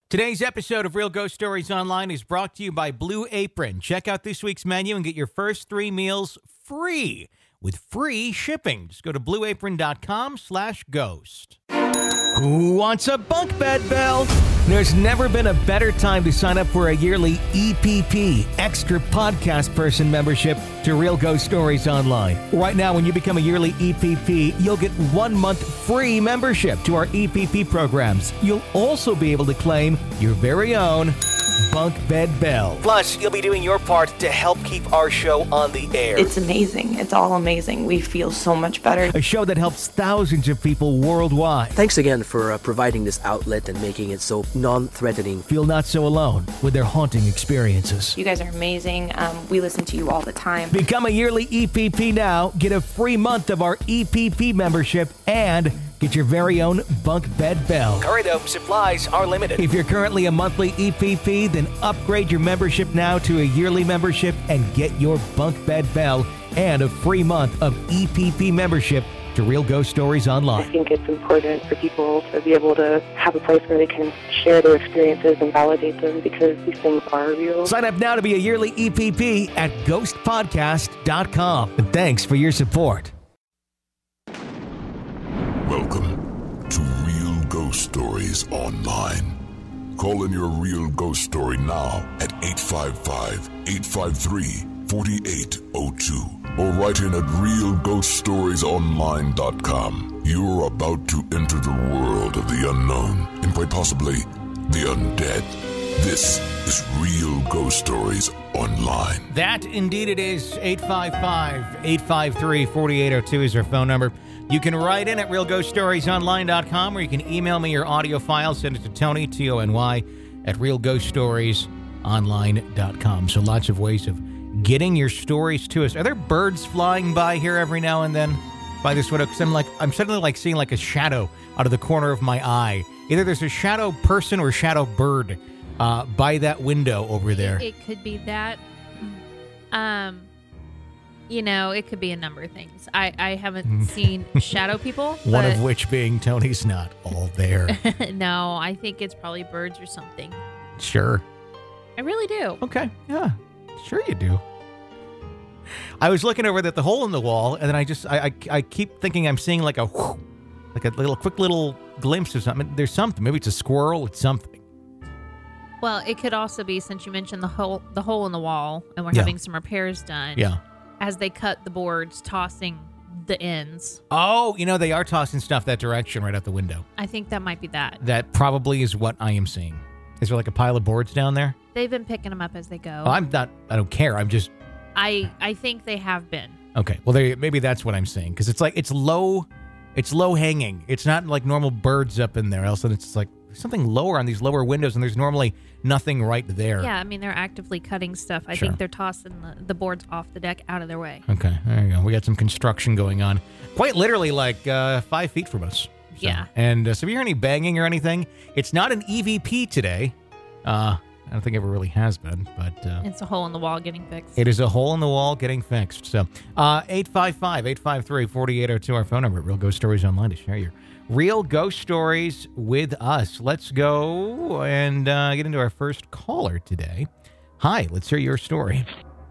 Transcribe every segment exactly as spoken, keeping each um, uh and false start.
Today's episode of Real Ghost Stories Online is brought to you by Blue Apron. Check out this week's menu and get your first three meals free with free shipping. Just go to blueapron.com slash ghost. Who wants a bunk bed, Bell? There's never been a better time to sign up for a yearly E P P, Extra Podcast Person membership to Real Ghost Stories Online. Right now, when you become a yearly E P P, you'll get one month free membership to our E P P programs. You'll also be able to claim your very own Bunk Bed Bell. Plus, you'll be doing your part to help keep our show on the air. It's amazing. It's all amazing. We feel so much better. A show that helps thousands of people worldwide. Thanks again for uh, providing this outlet and making it so non-threatening. Feel not so alone with their haunting experiences. You guys are amazing. Um, we listen to you all the time. Become a yearly E P P now. Get a free month of our E P P membership and get your very own Bunk Bed Bell. Hurry though, supplies are limited. If you're currently a monthly E P P, then upgrade your membership now to a yearly membership and get your Bunk Bed Bell and a free month of E P P membership to Real Ghost Stories Online. I think it's important for people to be able to have a place where they can share their experiences and validate them because these things are real. Sign up now to be a yearly E P P at ghost podcast dot com. And thanks for your support. Welcome to Real Ghost Stories Online. Call in your real ghost story now at eight five five, eight five three, four eight zero two or write in at real ghost stories online dot com. You're about to enter the world of the unknown and quite possibly the undead. This is Real Ghost Stories Online. That indeed it is. eight five five, eight five three, four eight zero two is our phone number. You can write in at real ghost stories online dot com or you can email me your audio file. Send it to Tony, T O N Y, at real ghost stories online dot com. So lots of ways of getting your stories to us. Are there birds flying by here every now and then by this window? Because I'm like, I'm suddenly like seeing like a shadow out of the corner of my eye. Either there's a shadow person or a shadow bird uh, by that window over there. It, it could be that. Um, you know, it could be a number of things. I, I haven't seen shadow people. One of which being Tony's not all there. No, I think it's probably birds or something. Sure. I really do. Okay. Yeah. Sure you do. I was looking over at the hole in the wall, and then I just, I, I, I keep thinking I'm seeing like a, whoosh, like a little, quick little glimpse of something. There's something. Maybe it's a squirrel. It's something. Well, it could also be, since you mentioned the hole, the hole in the wall, and we're Yeah. having some repairs done. Yeah. As they cut the boards, tossing the ends. Oh, you know, they are tossing stuff that direction right out the window. I think that might be that. That probably is what I am seeing. Is there like a pile of boards down there? They've been picking them up as they go. Oh, I'm not, I don't care. I'm just, I I think they have been. okay. Well, there, maybe that's what I'm seeing. Because it's like, it's low, it's low hanging. It's not like normal birds up in there. Else it's like something lower on these lower windows, and there's normally nothing right there. Yeah, I mean, they're actively cutting stuff. I Sure. think they're tossing the, the boards off the deck out of their way. Okay, there you go. We got some construction going on. Quite literally like uh, five feet from us. So, Yeah. And uh, so if you hear any banging or anything, it's not an E V P today. Uh, I don't think it ever really has been, but uh, It's a hole in the wall getting fixed. it is a hole in the wall getting fixed. So uh, eight five five, eight five three, four eight zero two, our phone number at Real Ghost Stories Online to share your real ghost stories with us. Let's go and uh, get into our first caller today. Hi, let's hear your story.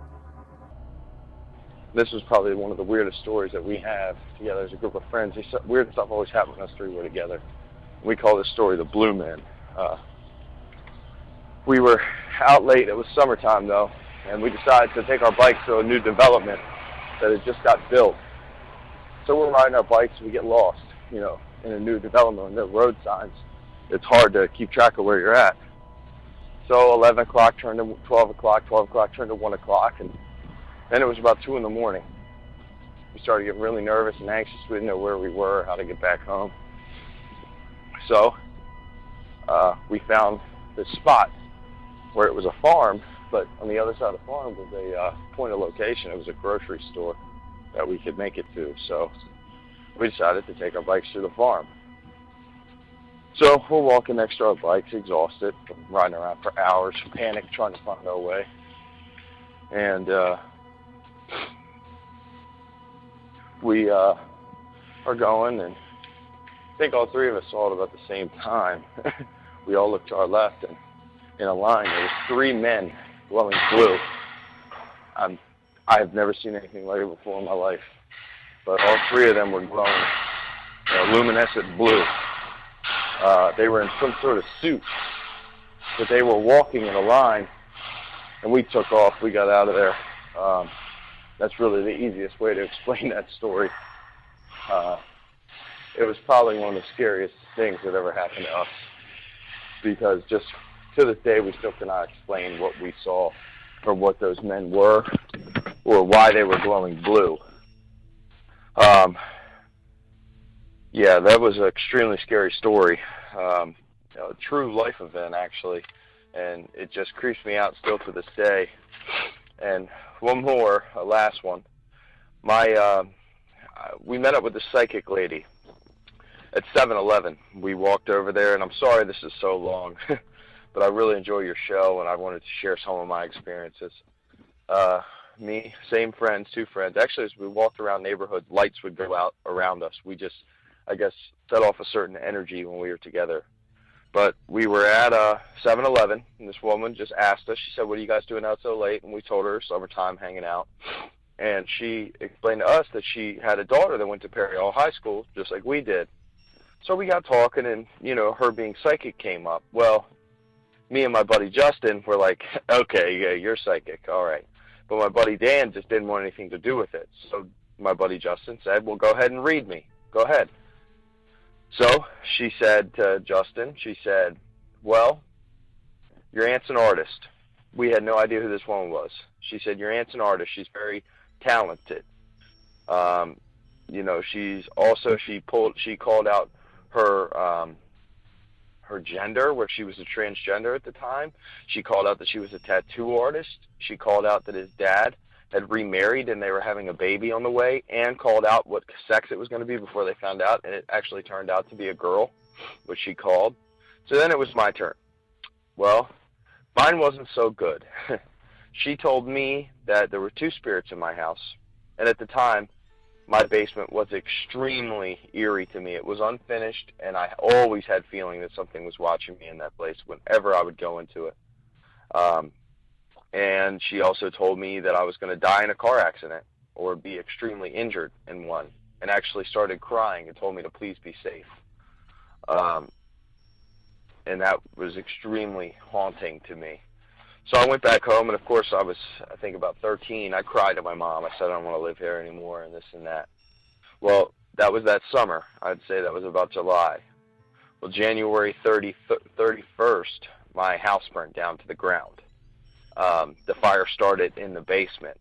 This was probably one of the weirdest stories that we have together as a group of friends. These weird stuff always happens when us three were together. We call this story the Blue Man. Uh, we were out late. It was summertime, though, and we decided to take our bikes to a new development that had just got built. So we're riding our bikes, we get lost, you know, in a new development with no road signs. It's hard to keep track of where you're at. So eleven o'clock turned to twelve o'clock, twelve o'clock turned to one o'clock, and then it was about two in the morning. We started getting really nervous and anxious. We didn't know where we were, how to get back home. So uh, we found this spot where it was a farm, but on the other side of the farm was a uh, point of location. It was a grocery store that we could make it to. So we decided to take our bikes to the farm. So we're walking next to our bikes, exhausted, riding around for hours, panicked, trying to find our way. And uh, we uh, are going, and I think all three of us saw it about the same time. we all looked to our left, and in a line there was three men glowing blue. Um, I have never seen anything like it before in my life, but all three of them were glowing you know, luminescent blue. Uh, they were in some sort of suit, but they were walking in a line, and we took off. We got out of there. Um, that's really the easiest way to explain that story. Uh, it was probably one of the scariest things that ever happened to us, because just to this day we still cannot explain what we saw or what those men were or why they were glowing blue. Um, yeah, that was an extremely scary story. Um, a true life event, actually, and it just creeps me out still to this day. And one more, a last one. My, uh, we met up with the psychic lady at seven eleven. We walked over there, and I'm sorry this is so long, but I really enjoy your show, and I wanted to share some of my experiences. Uh, me, same friends, two friends. Actually, as we walked around neighborhood, lights would go out around us. We just, I guess, set off a certain energy when we were together. But we were at uh, seven eleven, and this woman just asked us, she said, what are you guys doing out so late? And we told her summertime hanging out. And she explained to us that she had a daughter that went to Perry Hall High School, just like we did. So we got talking, and, you know, her being psychic came up. Well, me and my buddy Justin were like, okay, yeah, you're psychic, all right. But my buddy Dan just didn't want anything to do with it. So my buddy Justin said, well, go ahead and read me. Go ahead. So she said to Justin, she said, well, your aunt's an artist. We had no idea who this woman was. She said, your aunt's an artist. She's very talented. Um, you know, she's also, she pulled, she called out her, um, her gender, where she was a transgender at the time. She called out that she was a tattoo artist. She called out that his dad had remarried and they were having a baby on the way, and called out what sex it was going to be before they found out, and it actually turned out to be a girl, which she called. So then it was my turn. Well, mine wasn't so good. She told me that there were two spirits in my house, and at the time, my basement was extremely eerie to me. It was unfinished, and I always had feeling that something was watching me in that place whenever I would go into it. Um, and she also told me that I was going to die in a car accident or be extremely injured in one, and actually started crying and told me to please be safe. Um, and that was extremely haunting to me. So I went back home, and of course I was, I think, about thirteen. I cried to my mom. I said, I don't want to live here anymore, and this and that. Well, that was that summer. I'd say that was about July. Well, January thirty-first, my house burned down to the ground. Um, the fire started in the basement.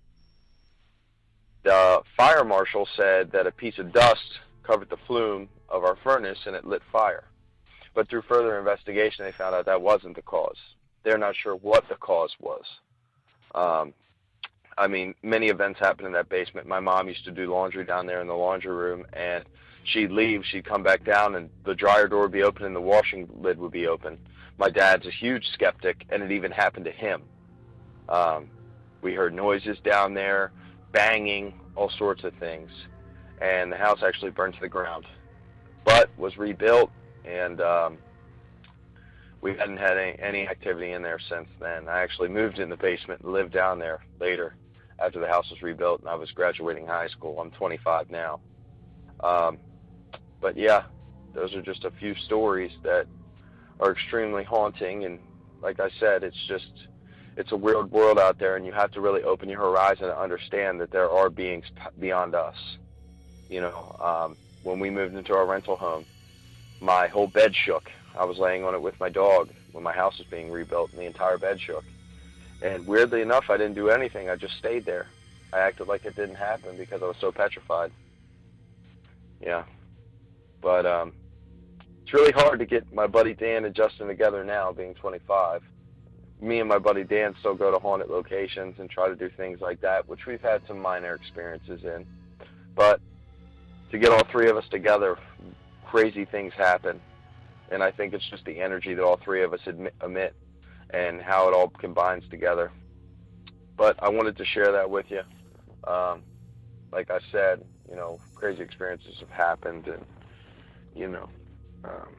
The fire marshal said that a piece of dust covered the flume of our furnace, and it lit fire. But through further investigation, they found out that wasn't the cause. They're not sure what the cause was. Um, I mean, many events happened in that basement. My mom used to do laundry down there in the laundry room, and she'd leave, she'd come back down, and the dryer door would be open and the washing lid would be open. My dad's a huge skeptic, and it even happened to him. Um, we heard noises down there, banging, all sorts of things, and the house actually burned to the ground, but was rebuilt, and um, we hadn't had any, any activity in there since then. I actually moved in the basement and lived down there later after the house was rebuilt, and I was graduating high school. I'm twenty-five now. Um, but yeah, those are just a few stories that are extremely haunting, and like I said, it's just, it's a weird world out there, and you have to really open your horizon and understand that there are beings beyond us. You know, um, when we moved into our rental home, my whole bed shook. I was laying on it with my dog when my house was being rebuilt, and the entire bed shook. And weirdly enough, I didn't do anything. I just stayed there. I acted like it didn't happen because I was so petrified. Yeah. But um, it's really hard to get my buddy Dan and Justin together now, being twenty-five. Me and my buddy Dan still go to haunted locations and try to do things like that, which we've had some minor experiences in. But to get all three of us together, crazy things happen. And I think it's just the energy that all three of us emit and how it all combines together. But I wanted to share that with you. Um, like I said, you know, crazy experiences have happened, and, you know, um,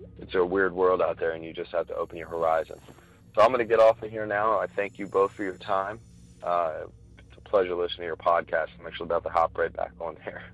it's a weird world out there, and you just have to open your horizon. So I'm going to get off of here now. I thank you both for your time. Uh, it's a pleasure listening to your podcast. I'm actually about to hop right back on there.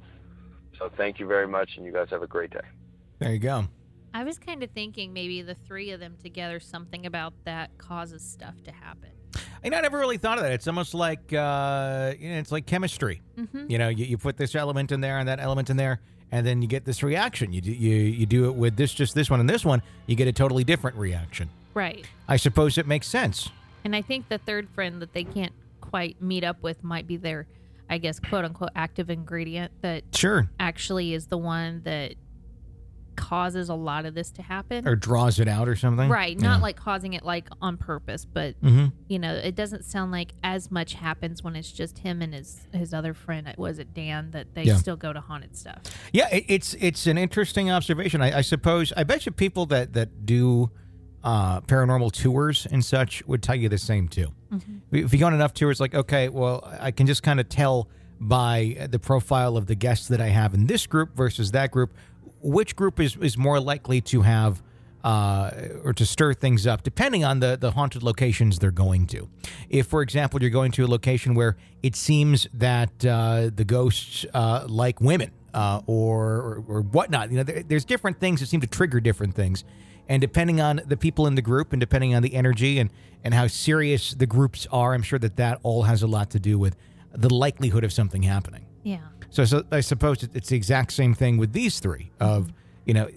So thank you very much, and you guys have a great day. There you go. I was kind of thinking maybe the three of them together, something about that causes stuff to happen. I, know, I never really thought of that. It's almost like uh, you know, it's like chemistry. Mm-hmm. You know, you, you put this element in there and that element in there, and then you get this reaction. You do, you you do it with this, just this one and this one, you get a totally different reaction. Right. I suppose it makes sense. And I think the third friend that they can't quite meet up with might be their, I guess, quote unquote, active ingredient that Sure. actually is the one that causes a lot of this to happen. Or draws it out or something. Right. Not Yeah. like causing it like on purpose, but, Mm-hmm. you know, it doesn't sound like as much happens when it's just him and his, his other friend. Was it Dan that they Yeah. still go to haunted stuff? Yeah, it, it's it's an interesting observation. I, I suppose, I bet you people that, that do uh, paranormal tours and such would tell you the same too. Mm-hmm. If you go on enough tours, like, okay, well, I can just kind of tell by the profile of the guests that I have in this group versus that group, which group is, is more likely to have uh, or to stir things up, depending on the, the haunted locations they're going to. If, for example, you're going to a location where it seems that uh, the ghosts uh, like women uh, or, or or whatnot, you know, there, there's different things that seem to trigger different things. And depending on the people in the group and depending on the energy and, and how serious the groups are, I'm sure that that all has a lot to do with the likelihood of something happening. Yeah. So, so I suppose it's the exact same thing with these three of, you know,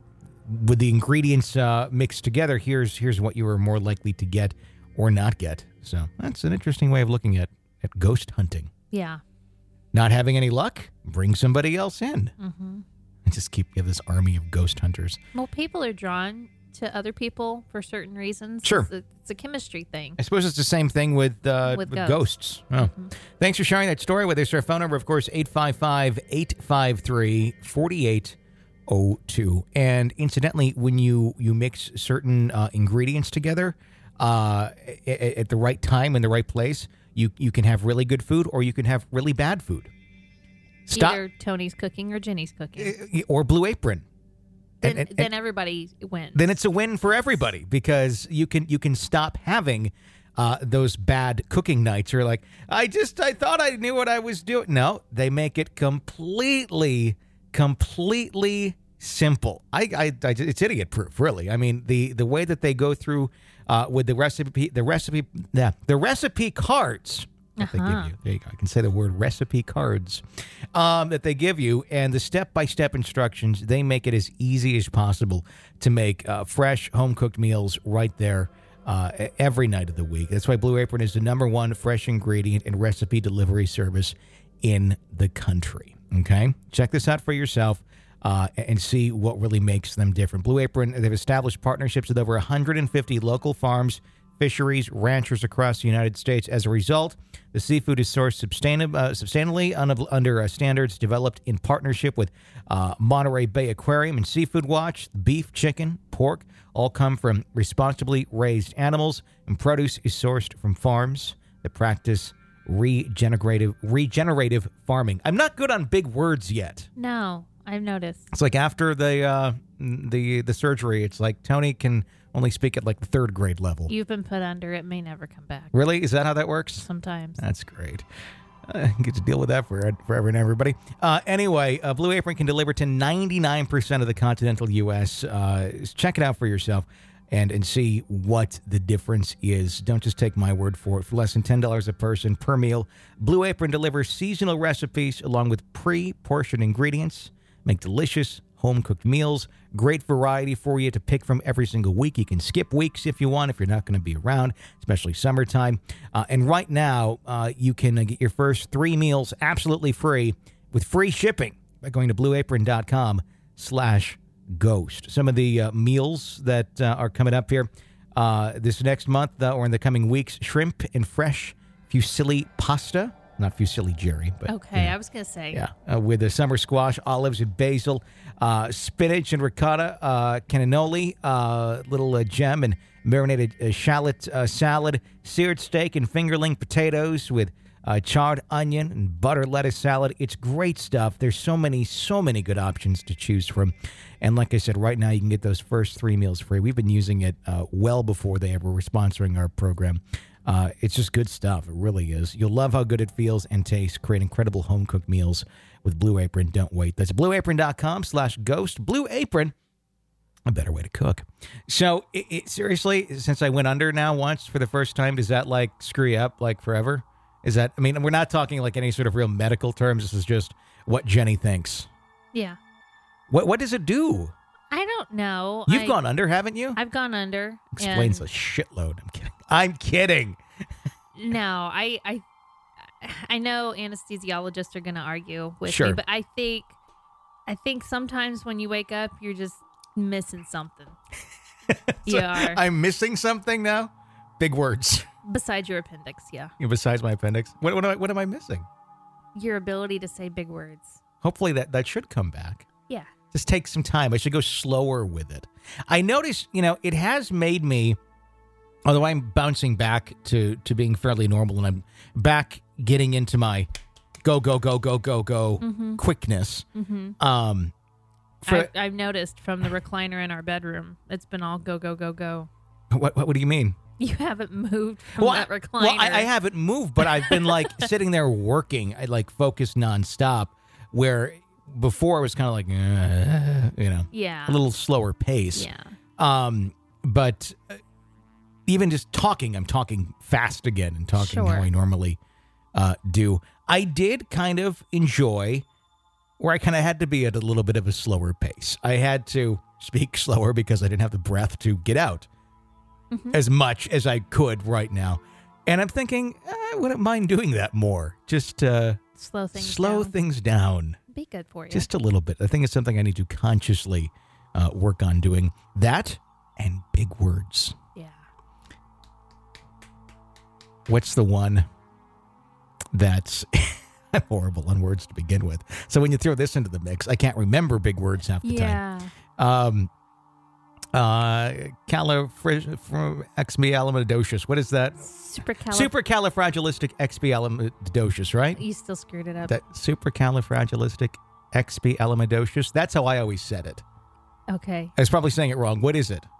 with the ingredients uh, mixed together, here's here's what you are more likely to get or not get. So that's an interesting way of looking at, at ghost hunting. Yeah. Not having any luck, bring somebody else in. Mm-hmm. And just keep you have this army of ghost hunters. Well, people are drawn to other people for certain reasons. Sure. It's a, it's a chemistry thing. I suppose it's the same thing with, uh, With with ghosts. ghosts. Oh. Mm-hmm. Thanks for sharing that story with us. Our phone number, of course, eight five five, eight five three, four eight zero two. And incidentally, when you, you mix certain uh, ingredients together uh, at, at the right time in the right place, you, you can have really good food or you can have really bad food. Stop. Either Tony's cooking or Jenny's cooking. Or Blue Apron. Then, And- and- then everybody wins. Then it's a win for everybody because you can you can stop having uh, those bad cooking nights. You're like, I just I thought I knew what I was doing. No, they make it completely, completely simple. I, I, I it's idiot proof, really. I mean, the the way that they go through uh, with the recipe, the recipe, yeah, the recipe cards. That they give Uh-huh. you. There you go. I can say the word recipe cards um, that they give you, and the step-by-step instructions. They make it as easy as possible to make uh, fresh, home-cooked meals right there uh, every night of the week. That's why Blue Apron is the number one fresh ingredient and recipe delivery service in the country. Okay, check this out for yourself. Uh, and see what really makes them different. Blue Apron, they've established partnerships with over one hundred fifty local farms, fisheries, ranchers across the United States. As a result, the seafood is sourced substanti- uh, substantially un- under uh, standards developed in partnership with uh, Monterey Bay Aquarium and Seafood Watch. Beef, chicken, pork all come from responsibly raised animals, and produce is sourced from farms that practice regenerative regenerative farming. I'm not good on big words yet. No, I've noticed. It's like after the uh, the the surgery, it's like Tony can only speak at like the third grade level. You've been put under. It may never come back. Really? Is that how that works? Sometimes. That's great. Uh, get to deal with that for forever and everybody. Uh, anyway, uh, Blue Apron can deliver to ninety-nine percent of the continental U S. Uh, check it out for yourself and, and see what the difference is. Don't just take my word for it. For less than ten dollars a person per meal, Blue Apron delivers seasonal recipes along with pre-portioned ingredients. Make delicious home-cooked meals. Great variety for you to pick from every single week. You can skip weeks if you want, if you're not going to be around, especially summertime. Uh, and right now, uh, you can uh, get your first three meals absolutely free with free shipping by going to blueapron.com slash ghost. Some of the uh, meals that uh, are coming up here uh, this next month uh, or in the coming weeks: shrimp and fresh fusilli pasta. Not fusilli Jerry, but Okay, you know. I was going to say. Yeah, uh, with the summer squash, olives, and basil, uh, spinach and ricotta, uh, cannelloni, uh, little uh, gem and marinated uh, shallot uh, salad, seared steak and fingerling potatoes with uh, charred onion and butter lettuce salad. It's great stuff. There's so many, so many good options to choose from. And like I said, right now you can get those first three meals free. We've been using it uh, well before they ever were sponsoring our program. Uh, it's just good stuff. It really is. You'll love how good it feels and tastes. Create incredible home-cooked meals with Blue Apron. Don't wait. That's blueapron.com slash ghost. Blue Apron, a better way to cook. So, it, it, seriously, since I went under now once for the first time, does that, like, screw you up, like, forever? Is that, I mean, we're not talking, like, any sort of real medical terms. This is just what Jenny thinks. Yeah. What What does it do? I don't know. You've I, gone under, haven't you? I've gone under. Explains and a shitload. I'm kidding. I'm kidding. No, I, I, I know anesthesiologists are going to argue with Sure. me, but I think, I think sometimes when you wake up, you're just missing something. You are. I'm missing something now? Big words. Besides your appendix, yeah. Besides my appendix? What, what, am I, what am I missing? Your ability to say big words. Hopefully that, that should come back. Yeah. Just take some time. I should go slower with it. I noticed, you know, it has made me, although I'm bouncing back to, to being fairly normal and I'm back getting into my go, go, go, go, go, go Mm-hmm. quickness. Mm-hmm. Um, for, I've, I've noticed from the recliner in our bedroom, it's been all go, go, go, go. what, what, what do you mean? You haven't moved from Well, that I- recliner. well, I, I haven't moved, but I've been like sitting there working. I like focused nonstop. Where before it was kind of like, uh, you know, Yeah. a little slower pace. Yeah. Um, but uh, even just talking, I'm talking fast again and talking Sure. how I normally uh, do. I did kind of enjoy where I kind of had to be at a little bit of a slower pace. I had to speak slower because I didn't have the breath to get out Mhm. as much as I could right now. And I'm thinking, I wouldn't mind doing that more. Just uh, Slow things slow down. things down. Be good for you. Just a little bit. I think it's something I need to consciously uh, work on doing. That and big words. yeah. What's the one that's... I'm horrible on words to begin with. So when you throw this into the mix, I can't remember big words half the Yeah. time. Um, uh, califragilisticexpialidocious. What is that? Supercalif- Supercalifragilisticexpialidocious, right? You still screwed it up. That supercalifragilisticexpialidocious. That's how I always said it. Okay. I was probably saying it wrong. What is it?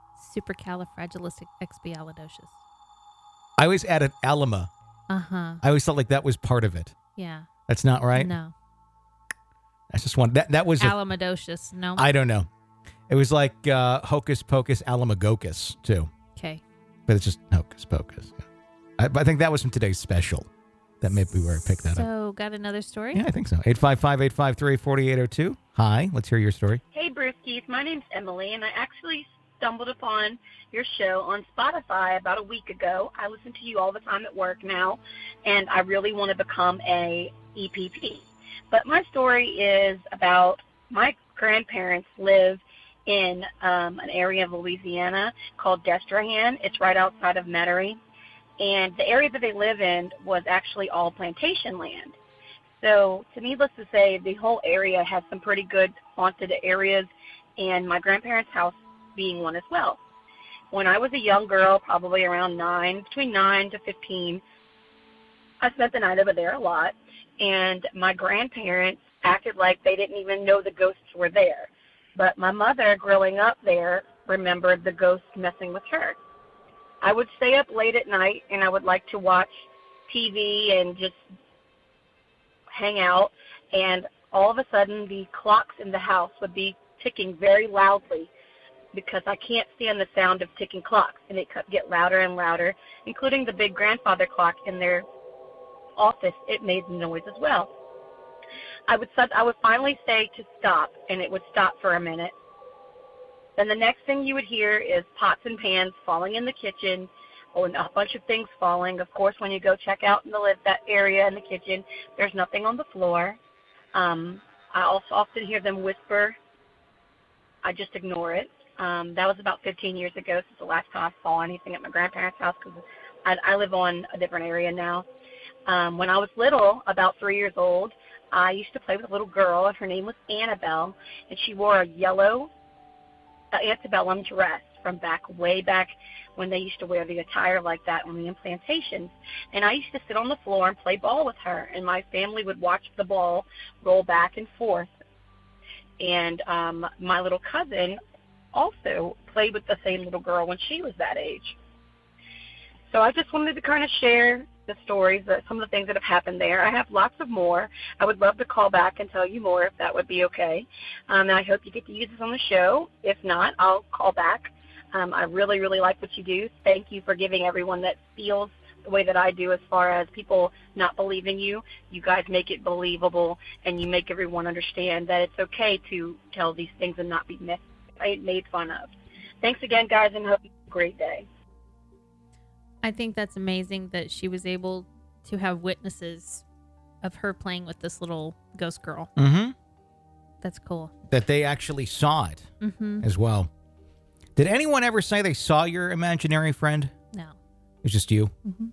Supercalifragilisticexpialidocious. I always added alima. Uh-huh. I always felt like that was part of it. Yeah. That's not right? No. That's just one. That that was. A, Alamadocious. No. I don't know. It was like uh, Hocus Pocus Alamagocus, too. Okay. But it's just Hocus Pocus. I, I think that was from today's special. That may be where I picked that up. So, got another story? Yeah, I think so. eight five five, eight five three, four eight zero two. Hi, let's hear your story. Hey, Brewskis. My name's Emily, and I actually stumbled upon your show on Spotify about a week ago. I listen to you all the time at work now, and I really want to become a E P P. But my story is about my grandparents live in um, an area of Louisiana called Destrehan. It's right outside of Metairie. And the area that they live in was actually all plantation land. So, to needless to say, the whole area has some pretty good haunted areas, and my grandparents' house being one as well. When I was a young girl, probably around nine, between nine to fifteen, I spent the night over there a lot, and my grandparents acted like they didn't even know the ghosts were there. But my mother, growing up there, remembered the ghosts messing with her. I would stay up late at night, and I would like to watch T V and just hang out, and all of a sudden the clocks in the house would be ticking very loudly because I can't stand the sound of ticking clocks, and it could get louder and louder, including the big grandfather clock in their office. It made noise as well. I would I would finally say to stop, and it would stop for a minute. Then the next thing you would hear is pots and pans falling in the kitchen, or a bunch of things falling. Of course, when you go check out in the live that area in the kitchen, there's nothing on the floor. Um, I also often hear them whisper. I just ignore it. Um, that was about fifteen years ago since the last time I saw anything at my grandparents' house, because I, I live on a different area now. Um, when I was little, about three years old, I used to play with a little girl, and her name was Annabelle, and she wore a yellow uh, antebellum dress from back way back when they used to wear the attire like that on the implantations. And I used to sit on the floor and play ball with her, and my family would watch the ball roll back and forth. And um, my little cousin also played with the same little girl when she was that age. So I just wanted to kind of share the stories, uh, some of the things that have happened there. I have lots of more. I would love to call back and tell you more if that would be okay. Um, and I hope you get to use this on the show. If not, I'll call back. Um, I really, really like what you do. Thank you for giving everyone that feels the way that I do as far as people not believing you. You guys make it believable, and you make everyone understand that it's okay to tell these things and not be made fun of. Thanks again, guys, and hope you have a great day. I think that's amazing that she was able to have witnesses of her playing with this little ghost girl. Mm-hmm. That's cool. That they actually saw it mm-hmm. as well. Did anyone ever say they saw your imaginary friend? No. It was just you? Mm-hmm.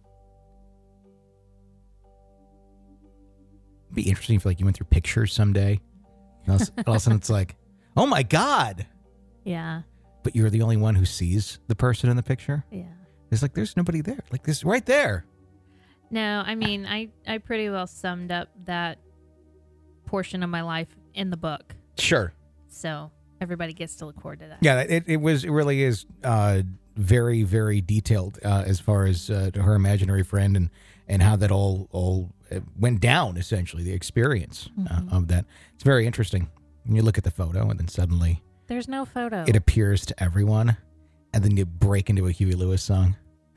It'd be interesting if like you went through pictures someday. And all, all of a sudden it's like, oh my God. Yeah. But you're the only one who sees the person in the picture? Yeah. It's like, there's nobody there. Like, this right there. No, I mean, I, I pretty well summed up that portion of my life in the book. Sure. So everybody gets to look forward to that. Yeah, it, it was, it really is uh, very, very detailed uh, as far as uh, her imaginary friend and, and how that all, all went down, essentially, the experience mm-hmm. uh, of that. It's very interesting. And you look at the photo and then suddenly there's no photo. It appears to everyone. And then you break into a Huey Lewis song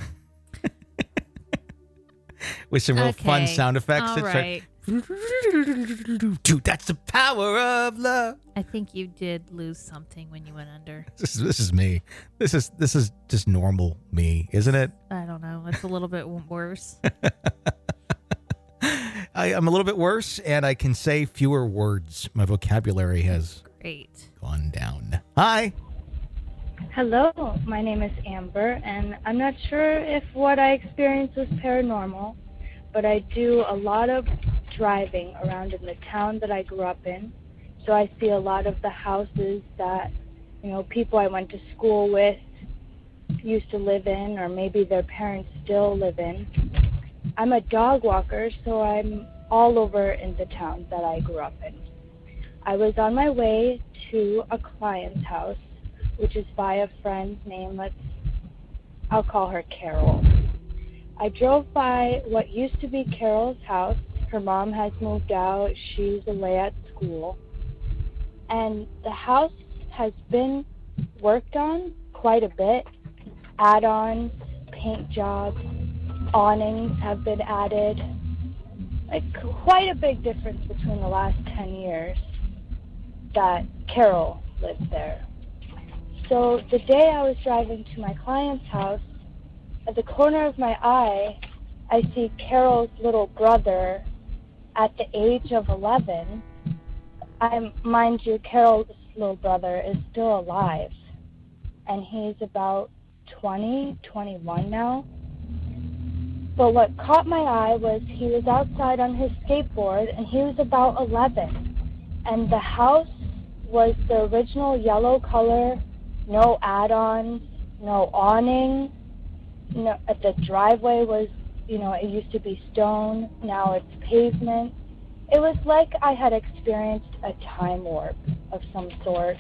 with some real okay. fun sound effects. All it's right. Like, dude, that's the power of love. I think you did lose something when you went under. This is, this is me. This is this is just normal me, isn't it? I don't know. It's a little bit worse. I, I'm a little bit worse, and I can say fewer words. My vocabulary has Great. gone down. Hi. Hello, my name is Amber, and I'm not sure if what I experienced was paranormal, but I do a lot of driving around in the town that I grew up in, so I see a lot of the houses that, you know, people I went to school with used to live in, or maybe their parents still live in. I'm a dog walker, so I'm all over in the town that I grew up in. I was on my way to a client's house, which is by a friend named, let's, I'll call her Carol. I drove by what used to be Carol's house. Her mom has moved out. She's away at school. And the house has been worked on quite a bit. Add-ons, paint jobs, awnings have been added. Like, quite a big difference between the last ten years that Carol lived there. So the day I was driving to my client's house, at the corner of my eye, I see Carol's little brother at the age of eleven. I, mind you, Carol's little brother is still alive, and he's about twenty, twenty-one now. But what caught my eye was he was outside on his skateboard, and he was about eleven. And the house was the original yellow color, no add-ons, no awning. No, the driveway was, you know, it used to be stone, now it's pavement. It was like I had experienced a time warp of some sort.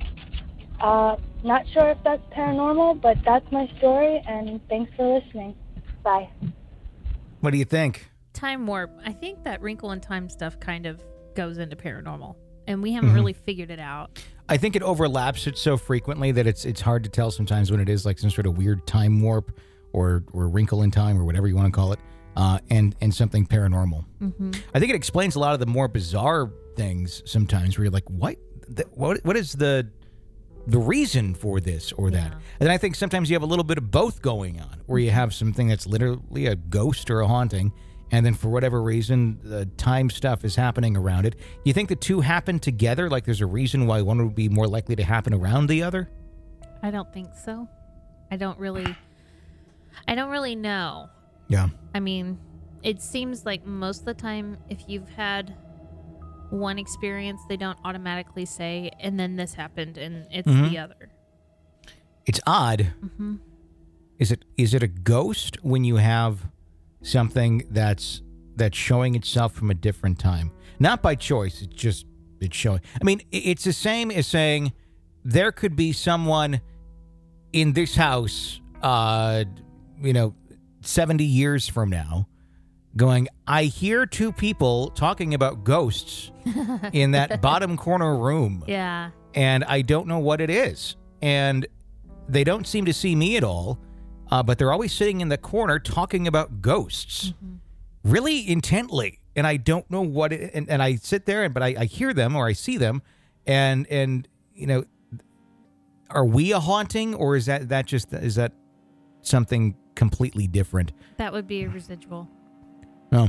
Uh, not sure if that's paranormal, but that's my story, and thanks for listening. Bye. What do you think? Time warp. I think that Wrinkle in Time stuff kind of goes into paranormal, and we haven't Mm-hmm. really figured it out. I think it overlaps it so frequently that it's it's hard to tell sometimes when it is like some sort of weird time warp or or wrinkle in time or whatever you want to call it, uh, and and something paranormal. Mm-hmm. I think it explains a lot of the more bizarre things sometimes where you're like, what, the, what, what is the the reason for this or that? Yeah. And I think sometimes you have a little bit of both going on, where you have something that's literally a ghost or a haunting, and then for whatever reason, the time stuff is happening around it. You think the two happen together? Like there's a reason why one would be more likely to happen around the other? I don't think so. I don't really, I don't really know. Yeah. I mean, it seems like most of the time, if you've had one experience, they don't automatically say, and then this happened, and it's Mhm. the other. It's odd. Mm-hmm. Is it is it a ghost when you have something that's that's showing itself from a different time? Not by choice. It's just it's showing. I mean, it's the same as saying there could be someone in this house, uh, you know, seventy years from now, going, I hear two people talking about ghosts in that bottom corner room. Yeah. And I don't know what it is. And they don't seem to see me at all, uh, but they're always sitting in the corner talking about ghosts mm-hmm. really intently. And I don't know what it, and, and I sit there, and but I, I hear them or I see them. And, and, you know, are we a haunting, or is that, that just, is that something completely different? That would be a residual. Oh.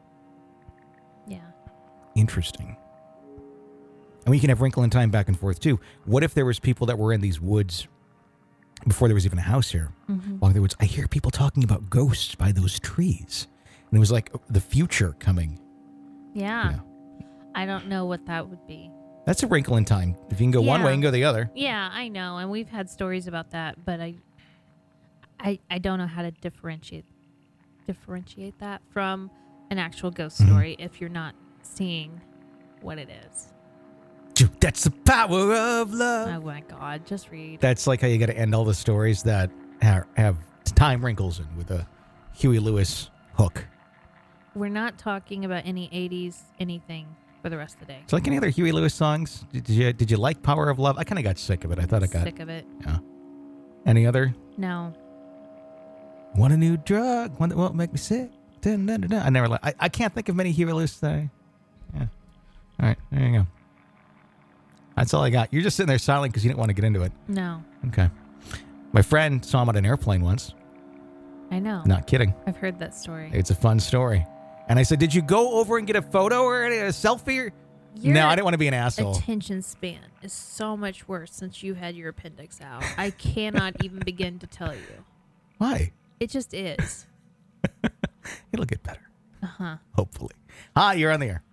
Yeah. Interesting. And we can have Wrinkle in Time back and forth, too. What if there was people that were in these woods before there was even a house here? Mm-hmm. Walking the woods, I hear people talking about ghosts by those trees. And it was like the future coming. Yeah. Yeah. I don't know what that would be. That's a wrinkle in time. If you can go yeah. one way and go the other. Yeah, I know. And we've had stories about that, but I I I don't know how to differentiate differentiate that from an actual ghost story mm-hmm. if you're not seeing what it is. That's the power of love. Oh my God, just read. That's like how you got to end all the stories that have, have time wrinkles in with a Huey Lewis hook. We're not talking about any eighties anything for the rest of the day. It's like any other Huey Lewis songs. Did you did you like Power of Love? I kind of got sick of it. I thought I got sick of it. Yeah. Any other? No. Want a new drug? One that won't make me sick? Dun, dun, dun, dun. I never. Li- I I can't think of many Huey Lewis that I, yeah. All right. There you go. That's all I got. You're just sitting there silent because you didn't want to get into it. No. Okay. My friend saw him on an airplane once. I know. Not kidding. I've heard that story. It's a fun story. And I said, did you go over and get a photo or a selfie? Your no, I didn't want to be an asshole. Attention span is so much worse since you had your appendix out. I cannot even begin to tell you. Why? It just is. It'll get better. Uh-huh. Hopefully. Hi, you're on the air.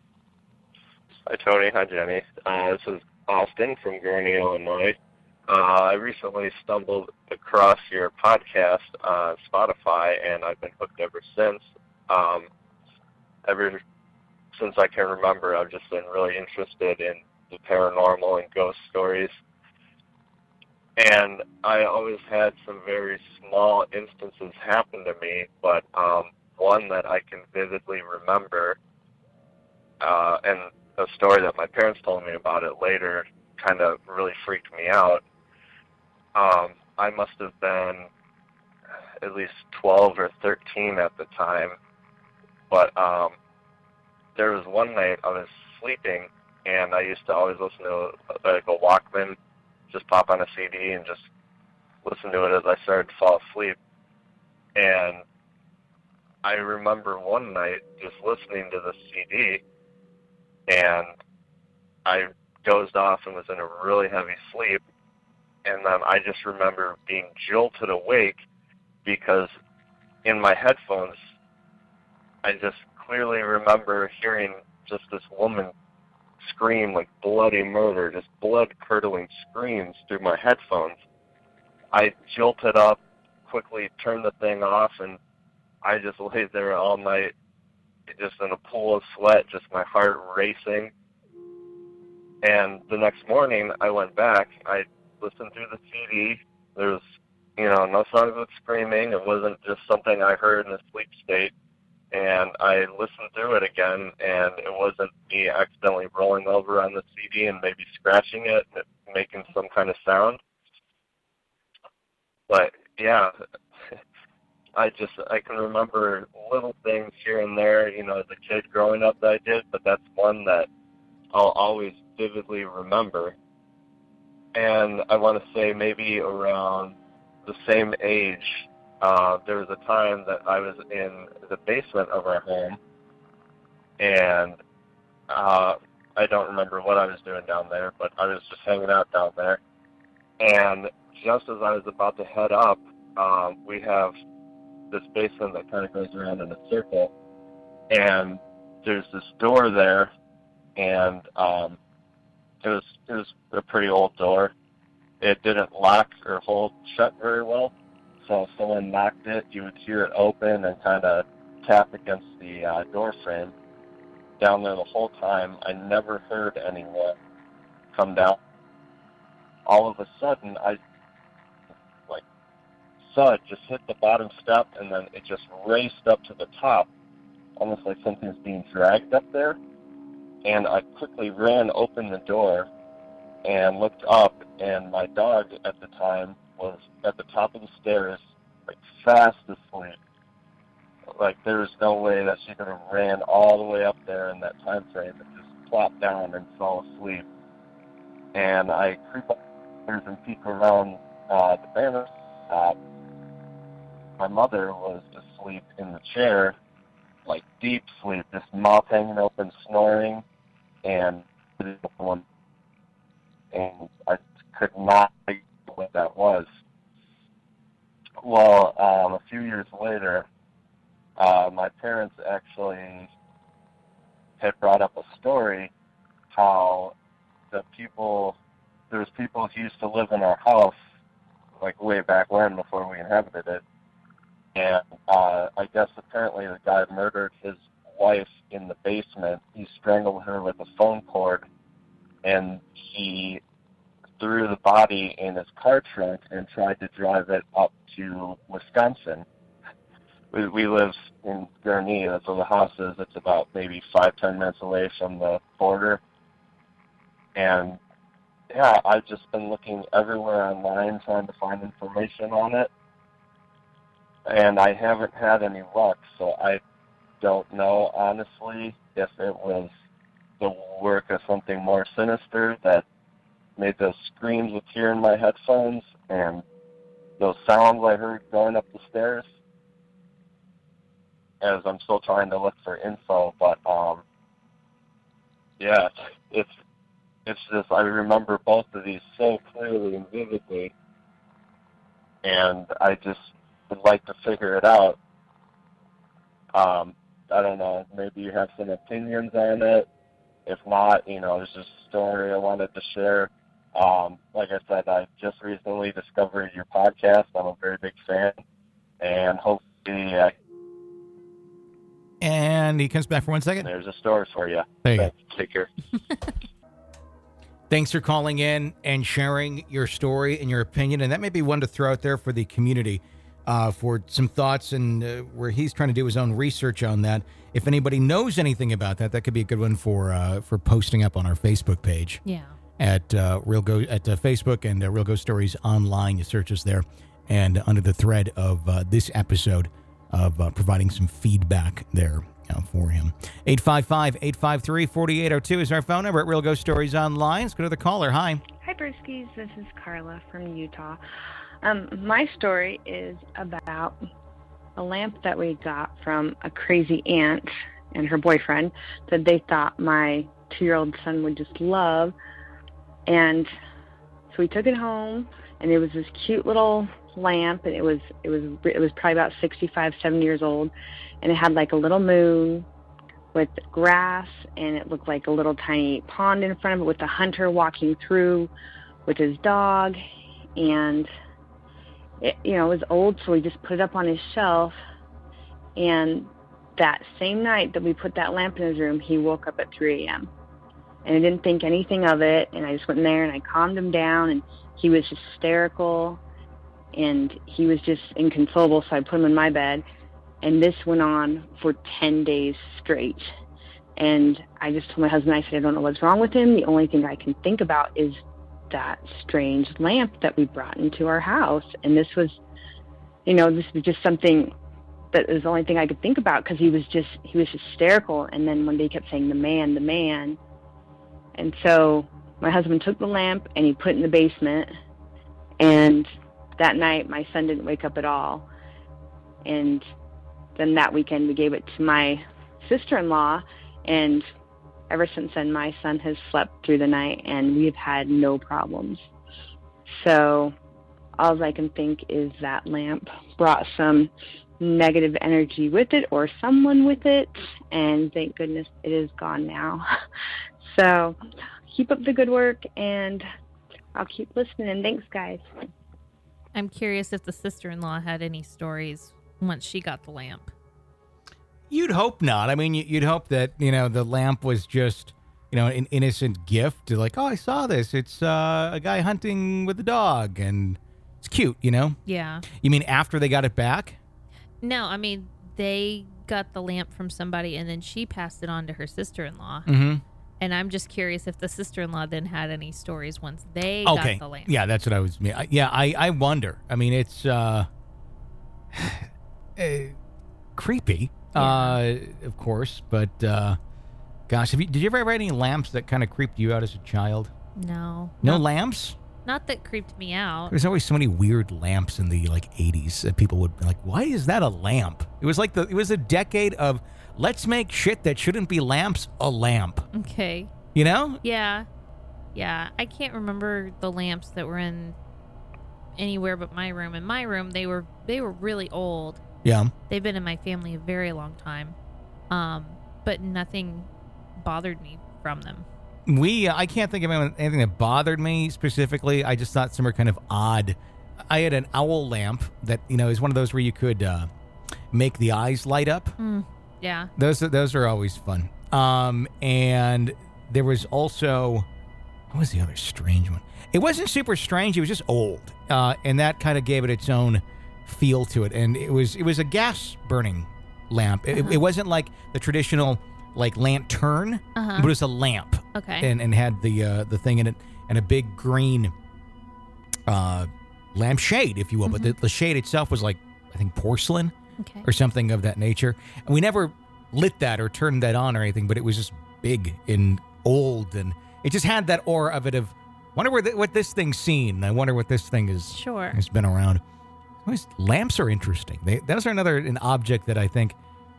Hi, Tony. Hi, Jenny. Uh, this is Austin from Gurney, Illinois. Uh, I recently stumbled across your podcast on Spotify, and I've been hooked ever since. Um, ever since I can remember, I've just been really interested in the paranormal and ghost stories. And I always had some very small instances happen to me, but um, one that I can vividly remember, uh, and a story that my parents told me about it later kind of really freaked me out. Um, I must have been at least twelve or thirteen at the time, but um, there was one night I was sleeping, and I used to always listen to like a Walkman, just pop on a C D and just listen to it as I started to fall asleep. And I remember one night just listening to the C D, and I dozed off and was in a really heavy sleep. And then I just remember being jolted awake because in my headphones, I just clearly remember hearing just this woman scream like bloody murder, just blood-curdling screams through my headphones. I jolted up, quickly turned the thing off, and I just laid there all night just in a pool of sweat, just my heart racing. And the next morning, I went back. I listened through the C D. There was, you know, no songs with screaming. It wasn't just something I heard in a sleep state. And I listened through it again, and it wasn't me accidentally rolling over on the C D and maybe scratching it, making some kind of sound. But, yeah, I just, I can remember little things here and there, you know, as a kid growing up that I did, but that's one that I'll always vividly remember. And I want to say maybe around the same age, uh, there was a time that I was in the basement of our home, and uh, I don't remember what I was doing down there, but I was just hanging out down there. And just as I was about to head up, um, we have this basement that kind of goes around in a circle, and there's this door there, and um, it was it was a pretty old door, it didn't lock or hold shut very well. So if someone knocked it, you would hear it open and kind of tap against the uh, door frame. Down there the whole time, I never heard anyone come down. All of a sudden, I, like, saw it just hit the bottom step, and then it just raced up to the top, almost like something's being dragged up there. And I quickly ran open the door and looked up, and my dog at the time was at the top of the stairs, like, fast asleep. Like, there's no way that she could have ran all the way up there in that time frame and just plopped down and fell asleep. And I creep upstairs and peek around uh, the banner top. My mother was asleep in the chair, like deep sleep, just mouth hanging open, snoring, and and I could not figure out what that was. Well, um, a few years later, uh, my parents actually had brought up a story how the people, there's people who used to live in our house, like way back when, before we inhabited it, and uh, I guess apparently the guy murdered his wife in the basement. He strangled her with a phone cord, and he threw the body in his car trunk and tried to drive it up to Wisconsin. We, we live in Gurnee, that's where the house is. It's about maybe five, ten minutes away from the border. And, yeah, I've just been looking everywhere online trying to find information on it. And I haven't had any luck, so I don't know, honestly, if it was the work of something more sinister that made those screams appear in my headphones and those sounds I heard going up the stairs, as I'm still trying to look for info. But, um, yeah, it's, it's just, I remember both of these so clearly and vividly, and I just would like to figure it out. Um, I don't know, maybe you have some opinions on it. If not, you know, it's just a story I wanted to share. Um, like I said, I just recently discovered your podcast. I'm a very big fan, and hopefully I... And he comes back for one second. There's a story for you. There you Thanks. Take care. Thanks for calling in and sharing your story and your opinion, and that may be one to throw out there for the community. Uh, for some thoughts and uh, where he's trying to do his own research on that. If anybody knows anything about that, that could be a good one for uh, for posting up on our Facebook page. Yeah. At uh, Real Go at uh, Facebook and uh, Real Ghost Stories Online, you search us there, and under the thread of uh, this episode of uh, providing some feedback there uh, for him. eight five five, eight five three, four eight zero two is our phone number at Real Ghost Stories Online. Let's go to the caller. Hi. Hi, Brewskis. This is Carla from Utah. Um, my story is about a lamp that we got from a crazy aunt and her boyfriend that they thought my two-year-old son would just love. And so we took it home, and it was this cute little lamp, and it was it was it was probably about sixty-five, seventy years old, and it had like a little moon with grass, and it looked like a little tiny pond in front of it with a hunter walking through with his dog, and it, you know, it was old, so we just put it up on his shelf. And that same night that we put that lamp in his room, he woke up at three a.m. And I didn't think anything of it, and I just went in there and I calmed him down, and he was hysterical, and he was just inconsolable, so I put him in my bed. And this went on for ten days straight. And I just told my husband, I said, I don't know what's wrong with him. The only thing I can think about is that strange lamp that we brought into our house. And this was, you know, this was just something that was the only thing I could think about, because he was just, he was hysterical. And then one day he kept saying, the man, the man. And so my husband took the lamp and he put it in the basement. And that night my son didn't wake up at all. And then that weekend we gave it to my sister-in-law, and ever since then, my son has slept through the night, and we've had no problems. So all I can think is that lamp brought some negative energy with it, or someone with it, and thank goodness it is gone now. So keep up the good work, and I'll keep listening. Thanks, guys. I'm curious if the sister-in-law had any stories once she got the lamp. You'd hope not. I mean, you'd hope that, you know, the lamp was just, you know, an innocent gift. Like, oh, I saw this. It's uh, a guy hunting with a dog, and it's cute, you know? Yeah. You mean after they got it back? No, I mean, they got the lamp from somebody, and then she passed it on to her sister-in-law. Mm-hmm. And I'm just curious if the sister-in-law then had any stories once they Okay. got the lamp. Yeah, that's what I was. Yeah, I, I wonder. I mean, it's uh, uh, creepy, Yeah. uh, of course. But uh, gosh, have you, did you ever have any lamps that kind of creeped you out as a child? No. No Not- lamps? Not that creeped me out. There's always so many weird lamps in the like eighties that people would be like, why is that a lamp? It was like the it was a decade of let's make shit that shouldn't be lamps a lamp. Okay. You know? Yeah. Yeah. I can't remember the lamps that were in anywhere but my room. In my room, they were they were really old. Yeah. They've been in my family a very long time. Um, but nothing bothered me from them. We, uh, I can't think of anything that bothered me specifically. I just thought some were kind of odd. I had an owl lamp that, you know, is one of those where you could uh, make the eyes light up. Mm, yeah. Those, those are always fun. Um, and there was also, what was the other strange one? It wasn't super strange. It was just old. Uh, and that kind of gave it its own feel to it. And it was, it was a gas burning lamp. It, Uh-huh. it wasn't like the traditional like lantern, Uh-huh. but it was a lamp. Okay. And and had the uh, the thing in it and a big green uh, lampshade, if you will. But the, the shade itself was like, I think, porcelain Okay. or something of that nature. And we never lit that or turned that on or anything, but it was just big and old. And it just had that aura of it of, wonder where th- what this thing's seen. I wonder what this thing is. Sure. Has been around. Always, lamps are interesting. They, those are another an object that I think,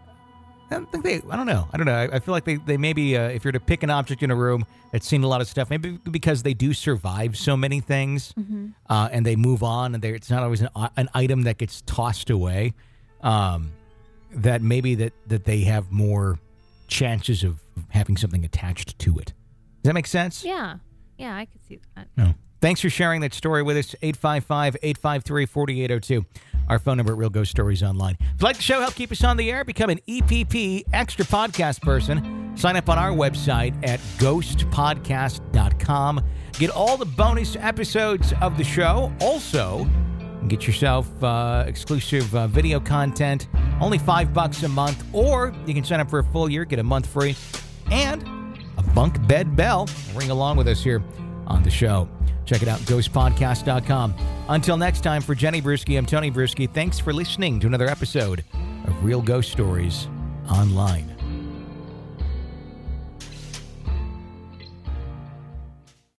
I don't think they, I don't know. I don't know. I, I feel like they, they maybe, uh, if you're to pick an object in a room that's seen a lot of stuff, maybe because they do survive so many things Mhm. uh, and they move on and they it's not always an, an item that gets tossed away, um, that maybe that, that they have more chances of having something attached to it. Does that make sense? Yeah. Yeah, I could see that. No. Thanks for sharing that story with us. eight five five, eight five three, four eight zero two. Our phone number at Real Ghost Stories Online. If you like the show, help keep us on the air, become an E P P extra podcast person. Sign up on our website at ghost podcast dot com. Get all the bonus episodes of the show. Also, get yourself uh, exclusive uh, video content. Only five bucks a month. Or you can sign up for a full year, get a month free. And a bunk bed bell. Ring along with us here on the show. Check it out, ghost podcast dot com. Until next time, for Jenny Brewski, I'm Tony Brewski. Thanks for listening to another episode of Real Ghost Stories Online.